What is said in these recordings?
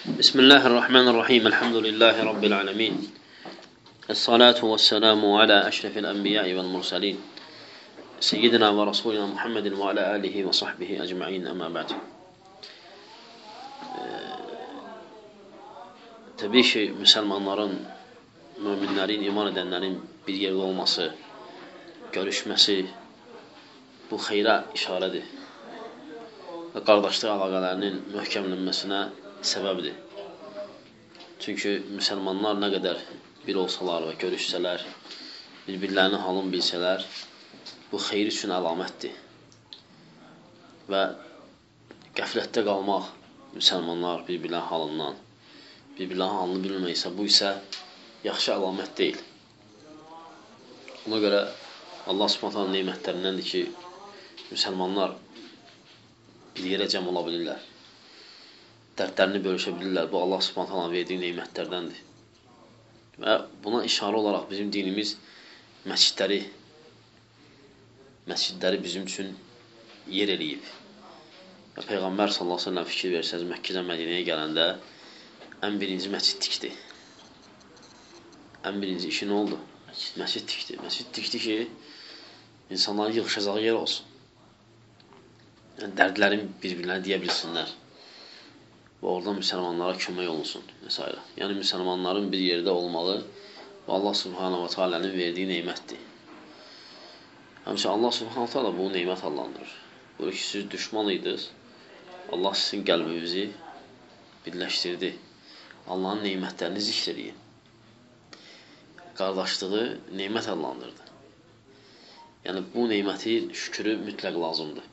Bismillahirrahmanirrahim. Elhamdülillahi Rabbil alemin. Es-salatu vesselamu ala eşrefil enbiya'i vel mursalin. Seyyidina və Rasulina Muhammedin və ala alihi və sahbihi ecma'in əmə ba'd. Təbii ki, müsəlmanların, müminlərin, iman edənlərin bir yerdə olması, görüşməsi bu xeyrə işarədir və qardaşlıq əlaqələrinin möhkəmlənməsinə səbəbdir. Çünki müsəlmanlar nə qədər bir olsalar və görüşsələr, bir-birlərinin halını bilsələr, bu xeyir üçün əlamətdir. Və qəflətdə qalmaq, müsəlmanlar bir-birlərinin halından, bir-birlərinin halını bilməksə, bu isə yaxşı əlamət deyil. Ona görə Allah Subhanahu neymətlərindəndir ki, müsəlmanlar bir yerə cəm ola bilirlər. Dərdlərini bölüşə bilirlər. Bu, Allah Subhanahu verdiyi neymətlərdəndir. Və buna işarə olaraq bizim dinimiz məscidləri bizim üçün yer eləyib. Və Peyğəmbər sallallahu əleyhi və səlləm fikir versəz, Məkkədən Mədinəyə gələndə ən birinci məscid tikdi. Ən birinci işi nə oldu? Məscid tikdi. Məscid tikdi ki, insanların yığışacağı yer olsun. Yəni, dərdlərin bir-birlərini deyə bilsinlər. Və orada müsəlmanlara kömək olunsun və s. Yəni, müsəlmanların bir yerdə olmalı və Allah Subhanahu wa Ta'ala'nın verdiyi neymətdir. Həmçə Allah Subhanahu wa Ta'ala bu neymət adlandırır. Buyurur ki, siz düşman idiniz, Allah sizin qəlbinizi birləşdirdi. Allahın neymətlərini zikr edin. Qardaşlığı neymət adlandırdı. Yəni, bu neyməti şükrü mütləq lazımdır.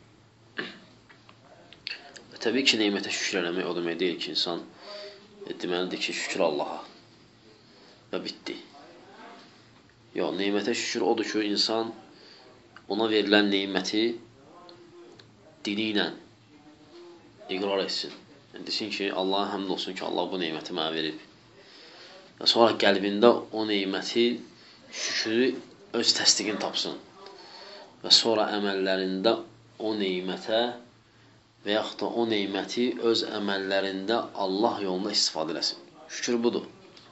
Təbii ki, neymətə şükür eləmək o demək deyil ki, insan deməlidir ki, şükür Allaha və bitdi. Yox, neymətə şükür odur ki, insan ona verilən neyməti dili ilə iqrar etsin. Yəni, desin ki, Allaha həmd olsun ki, Allah bu neyməti mənə verib. Və sonra qəlbində o neyməti, şükrü öz təsdiqini tapsın. Və sonra əməllərində o neymətə və yaxud da o neyməti öz əməllərində Allah yolunda istifadə eləsin. Şükür budur.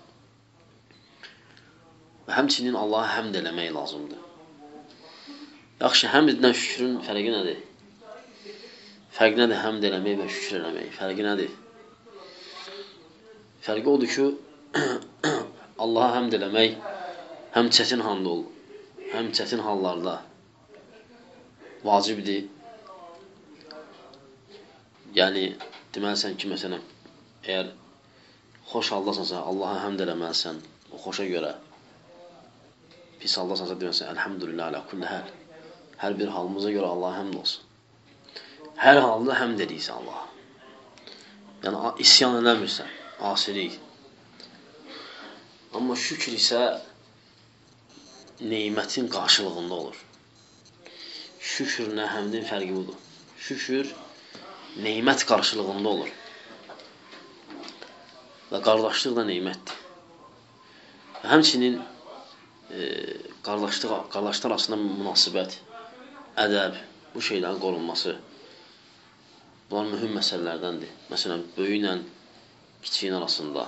Və həmçinin Allaha həmd eləmək lazımdır. Yaxşı, həmd edən şükrün fərqi nədir? Fərqi nədir həmd eləmək və şükür eləmək? Fərqi nədir? Fərqi odur ki, Allaha həmd eləmək həm çətin hallarda vacibdir. Yəni, deməlisən ki, məsələn, əgər xoş haldasansa, Allaha həmd eləməlisən, o xoşa görə. Pis haldasansa, deməlisən, əlhamdülillah, alə kulli həl. Hər bir halımıza görə Allaha həmd olsun. Hər halda həmd edirsən Allaha. Yəni, isyan eləmirsən, asilik. Amma şükür isə neymətin qarşılığında olur. Şükürlə həmdin fərqi budur. Şükür neymət qarşılığında olur. Və qardaşlıq da neymətdir. Və həmçinin qardaşlar arasında münasibət, ədəb, bu şeylərin qorunması, bunlar mühüm məsələlərdəndir. Məsələn, böyüklə kiçiyin arasında,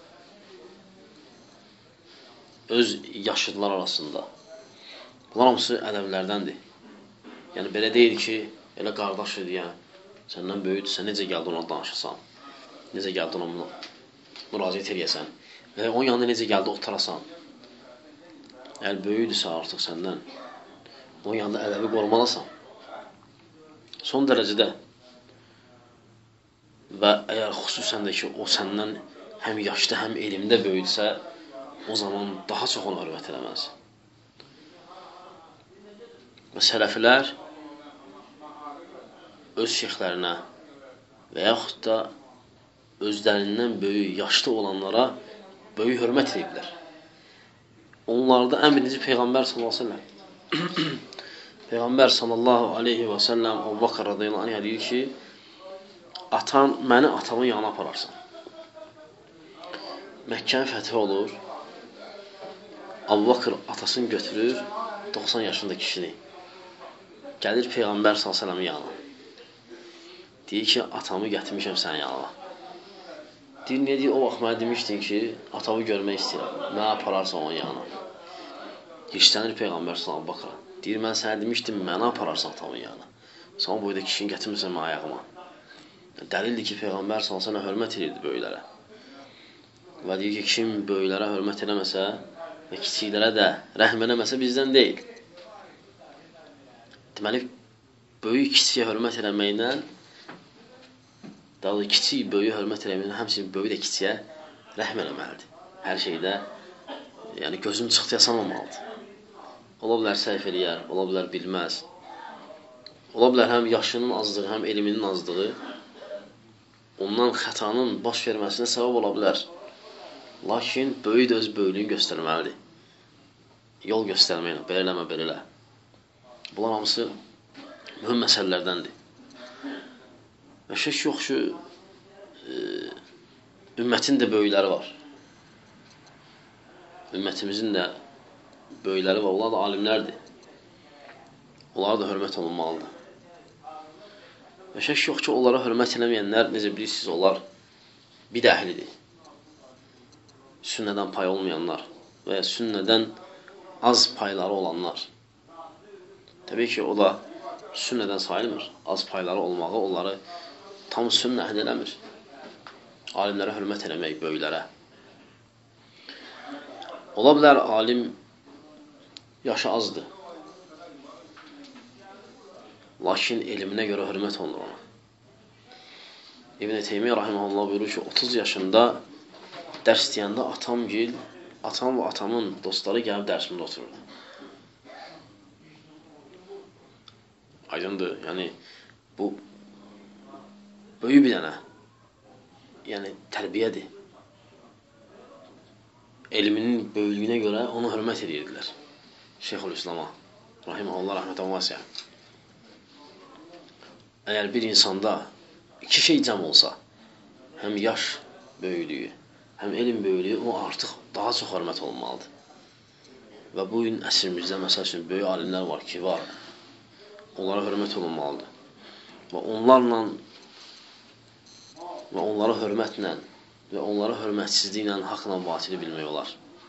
öz yaşıdlar arasında. Bunlar hamısı ədəblərdəndir. Yəni, belə deyil ki, elə qardaşdır deyən, səndən böyüdür, sən necə gəldi ona danışasan, necə gəldi ona müraciət eləyəsən və onun yanında necə gəldi otarasan. Əgər böyüdürsə artıq səndən, onun yanında ədəbi qorumalasan. Son dərəcədə və əgər xüsusən də ki, o səndən həm yaşda, həm elmdə böyüdürsə, o zaman daha çox ona hörmət eləməlisən. Və sələflər öz şeyxlərinə və yaxud da özlərindən böyük, yaşlı olanlara böyük hörmət ediblər. Onlarda ən birinci Peyğəmbər sallallahu aleyhi və səlləm. Peyğəmbər sallallahu aleyhi və səlləm Əbu Bakr radiyallahu anh deyir ki, məni atamın yanına apararsan. Məkkənin fəthi olur. Əbu Bakr atasını götürür, 90 yaşında kişini. Gəlir Peyğəmbər sallallahu aleyhi və səlləmin yanına. Deyir ki, atamı gətirmişəm sənin yanına. Deyir, niyə deyir, o vaxt mənə demişdin ki, atamı görmək istəyirəm. Mənə apararsan onun yanına. Hirslənir Peyğəmbər sallallahu baxıram. Deyir, mən sənə demişdim, mənə apararsan atamın yanına. Sən boyda kişini gətirmirsən mən ayağıma. Dəlildir ki, Peyğəmbər sallallahu hörmət edirdi böyüklərə. Və deyir ki, kim böyüklərə hörmət eləməsə və kiçiklərə də rəhm eləməsə bizdən deyil. Deməli, böyük kiçiyə hörmət eləməklə, daha da kiçik böyüyə hörmət eləməklə, həmçinin böyük də kiçiyə rəhm eləməlidir. Hər şeydə, yəni gözün çıxdı yasanmamalıdır. Ola bilər səhv eləyər, ola bilər bilməz. Ola bilər həm yaşının azlığı, həm elminin azlığı ondan xətanın baş verməsinə səbəb ola bilər. Lakin böyük də öz böyüklüyünü göstərməlidir. Yol göstərməklə, belə eləmə, belə elə. Bunlar hamısı mühüm məsələlərdəndir. Və şək yox ki, ümmətin də böyükləri var. Ümmətimizin də böyükləri var, onlar da alimlərdir. Onlara da hörmət olunmalıdır. Və şək yox ki, onlara hörmət eləməyənlər, necə bilirsiniz, onlar bid əhlidir. Sünnədən pay olmayanlar və ya sünnədən az payları olanlar. Təbii ki, o da sünnədən sayılmır. Az payları olmağı onları tam sünnə əhd eləmir. Alimlərə hörmət eləmək, böyüklərə. Ola bilər, alim yaşı azdır. Lakin elminə görə hörmət olunur ona. İbn-i Teymiyyə rahimehullah buyurur ki, 30 yaşında dərs deyəndə atam və atamın dostları gəlib dərsimdə otururdu. Aydındır, yəni bu böyük bir dənə, yəni tərbiyədir. Elminin böyüklüyünə görə onu hörmət edirdilər. Şeyxülislam'a rahimehullah rəhmətən vəsiə. Əgər bir insanda iki şey cəm olsa, həm yaş böyüklüyü, həm elm böyüklüyü, o artıq daha çox hörmət olunmalıdır. Və bu gün əsrimizdə məsəl üçün böyük alimlər var ki, var. Onlara hörmət olunmalıdır. Və onlara hörmətlə və onlara hörmətsizliklə, haqla batili bilmək olar.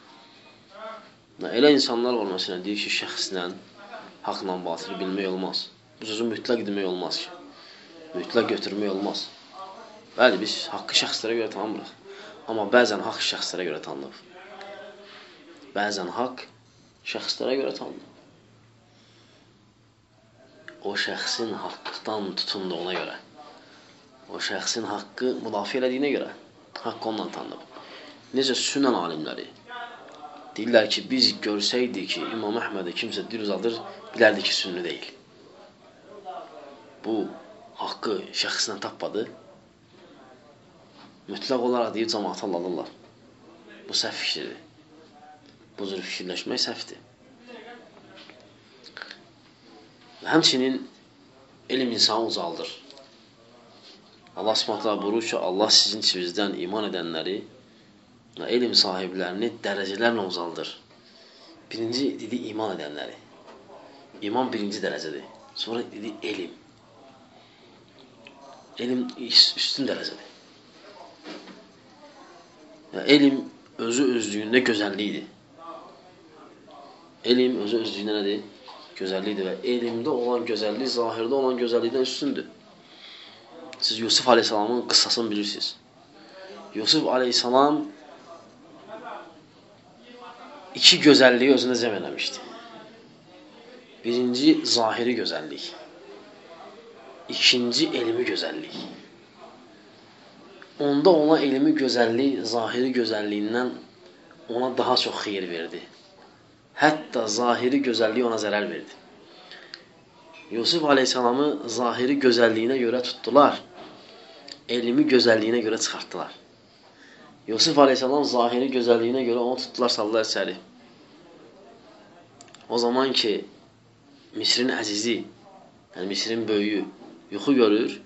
Elə insanlar var, məsələn, deyir ki, şəxslə haqla batili bilmək olmaz. Bu sözü mütləq demək olmaz ki. Mütləq götürmək olmaz. Bəli, biz haqqı şəxslərə görə tanımırıq. Amma bəzən haqq şəxslərə görə tanınır. Bəzən haqq şəxslərə görə tanınır. O şəxsin haqqdan tutunduğuna görə, o şəxsin haqqı müdafiə elədiyinə görə haqq onunla tanınıb. Necə sünnən alimləri deyirlər ki, biz görsəydik ki, İmam Əhmədə kimsə dil uzadır, bilərdik ki, sünni deyil. Bu haqqı şəxsindən tapmadı. Mütləq olaraq deyib cəmaatı alırlar. Bu səhv fikirdir. Bu cür fikirləşmək səhvdir. Həmçinin elm insanı ucaldır. Allah Subhanahu buyurur ki, Allah sizin içinizdən iman edənləri və elm sahiblərini dərəcələrlə ucaldır. Birinci dedi iman edənləri. İman birinci dərəcədir. Sonra dedi elm. Elm üstün dərəcədir. Elm özü özlüyündə gözəllikdir. Elm özü özlüyündə nədir? Gözəllikdir və elmdə olan gözəllik zahirdə olan gözəllikdən üstündür. Siz Yusuf Aleyhisselamın qıssasını bilirsiniz. Yusuf Aleyhisselam iki gözəlliyi özünə cəm eləmişdi. Birinci, zahiri gözəllik. İkinci, elmi gözəllik. Onda ona elmi gözəllik, zahiri gözəlliyindən ona daha çox xeyir verdi. Hətta zahiri gözəlliyi ona zərər verdi. Yusuf Aleyhisselamı zahiri gözəlliyinə görə tutdular, elmi gözəlliyinə görə çıxartdılar. Yusuf Aleyhisselam zahiri gözəlliyinə görə onu tutdular, saldılar içəri. O zaman ki, Misrin əzizi, yəni Misrin böyüyü yuxu görür,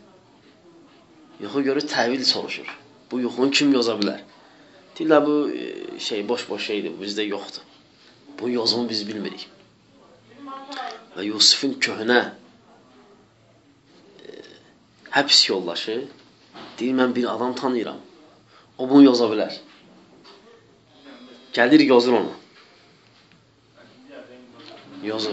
təvil soruşur. Bu yuxunu kim yoza bilər? Deyirlər, bu boş-boş şeydir, bu bizdə yoxdur. Bu yozumu biz bilmirik. Və Yusufun köhnə həbs yoldaşı deyir, mən bir adam tanıyıram. O bunu yoza bilər. Gəlir, yozur onu. Yozur.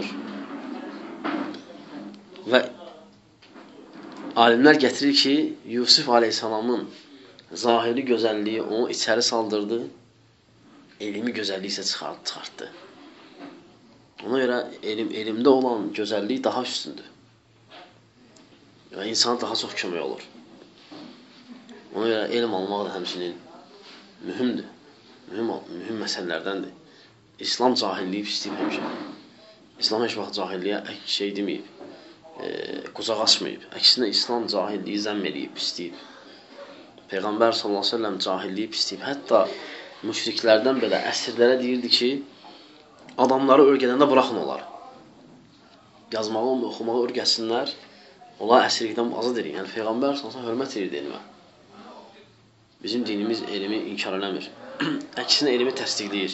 Və alimlər gətirir ki, Yusuf aleyhissalamın zahiri gözəlliyi onu içəri saldırdı, elmi gözəlliyi isə çıxartdı. Ona görə elmdə olan gözəllik daha üstündür. Və insana daha çox kömək olur. Ona görə elm almaq da həmçinin mühümdür. Mühüm məsələlərdəndir. İslam cahilliyi pisləyib həmişə. İslam heç vaxt cahilliyə şey deməyib, qucaq açmayıb. Əksinə İslam cahilliyi zəmm edib, pisləyib. Peyğəmbər sallallahu əleyhi və səlləm cahilliyi pisləyib. Hətta müşriklərdən belə əsrlərə deyirdi ki, adamları öyrədəndə buraxın onlar. Yazmağı, oxumağı öyrətsinlər, onlar əsirlikdən azad edir. Yəni Peyğəmbər sallallahu əleyhi və səlləm hörmət edir elmə. Bizim dinimiz elmi inkar eləmir. Əksinə elmi təsdiqləyir.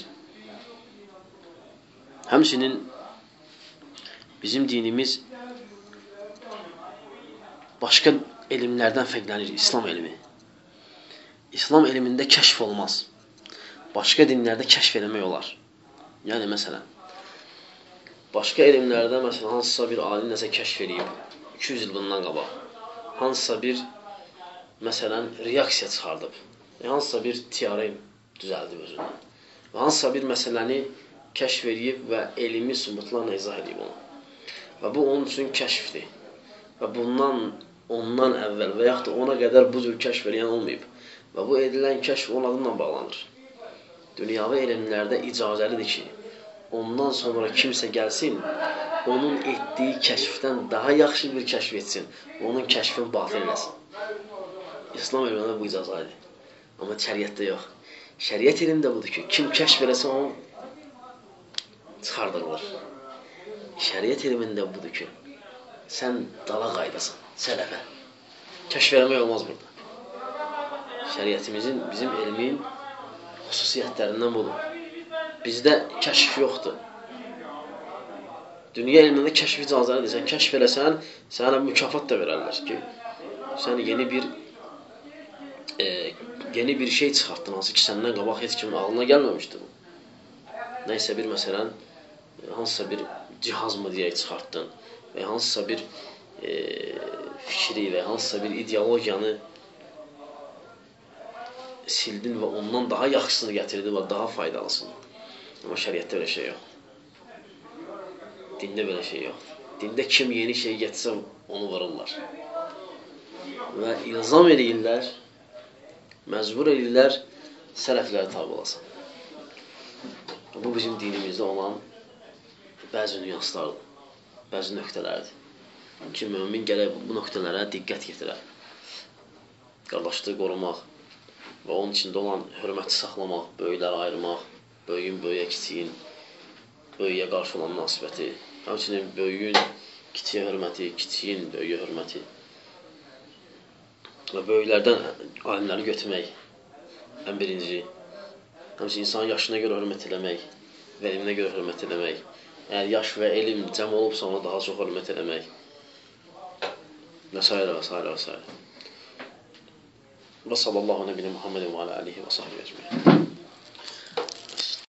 Həmçinin bizim dinimiz başqa elmlərdən fərqlənir, İslam elmi. İslam elmində kəşf olmaz. Başqa dinlərdə kəşf eləmək olar. Yəni, məsələn, başqa elmlərdə, məsələn, hansısa bir alim nəsə kəşf eləyib, 200 il bundan qabaq, hansısa bir, məsələn, reaksiya çıxardıb, hansısa bir teorem düzəldib özündən və hansısa bir məsələni kəşf eləyib və elmi sübutlarla izah edib onu. Və bu, onun üçün kəşfdir. Və ondan əvvəl və yaxud da ona qədər bu cür kəşf eləyən olmayıb. Və bu edilən kəşf onun adından bağlanır. Dünyavi elmlərdə icazəlidir ki, ondan sonra kimsə gəlsin, onun etdiyi kəşfdən daha yaxşı bir kəşf etsin, onun kəşfini batıl eləsin. İslam elmində bu icazəlidir. Amma şəriətdə yox. Şəriət elmində budur ki, kim kəşf eləsə, onu çıxardırılır. Şəriət elmində budur ki, sən dala qaydasan, sələfə. Kəşf eləmək olmaz burada. Şəriətimizin, bizim elmin xüsusiyyətlərindən budur. Bizdə kəşf yoxdur. Dünya elmində kəşf icazəlidir. Sən kəşf eləsən, sənə mükafat da verərlər ki, sən yeni bir şey çıxartdın, hansı ki, səndən qabaq heç kimin ağlına gəlməmişdir bu. Nəysə bir, məsələn, hansısa bir cihaz mı deyək çıxartdın və hansısa bir fikri və hansısa bir ideologiyanı sildin və ondan daha yaxşısını gətirdin və daha faydalısını. Amma şəriətdə belə şey yox. Dində belə şey yox. Dində kim yeni şey gətirsə, onu vururlar. Və ilzam eləyirlər, məcbur eləyirlər, sələfləri tabi olasın. Bu bizim dinimizdə olan bəzi nüanslardır, bəzi nöqtələrdir. Ki, mümin gələk bu nöqtələrə diqqət yetirər. Qardaşlığı qorumaq və onun içində olan hörməti saxlamaq, böyükləri ayırmaq, böyüyün böyüyə kiçiyin, böyüyə qarşı olan münasibəti, həmçinin böyüyün kiçiyə hörməti, kiçiyin böyüyə hörməti və böyüklərdən alimləri götürmək ən birinci. Həmçinin insanın yaşına görə hörmət eləmək və elminə görə hörmət eləmək. Əgər yaş və elm cəm olubsa, ona daha çox hörmət eləmək və s. və s. və s. Və sallallahu nəbiyyə Muhammedin və alə alihi və sahbihi əcməin.